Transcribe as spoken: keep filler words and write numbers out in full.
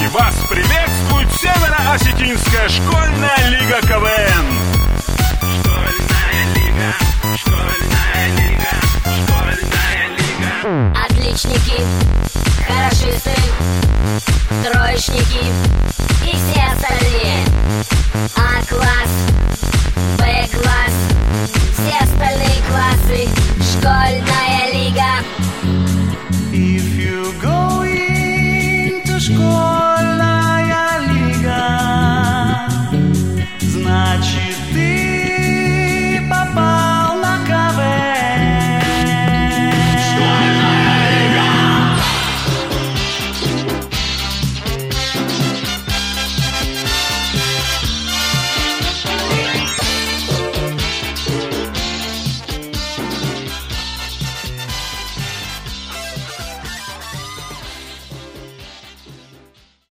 Девочки, вас приветствует Северо-Осетинская школьная лига КВН. Школьная лига, школьная лига, школьная лига. Отличники, хорошисты, троечники и все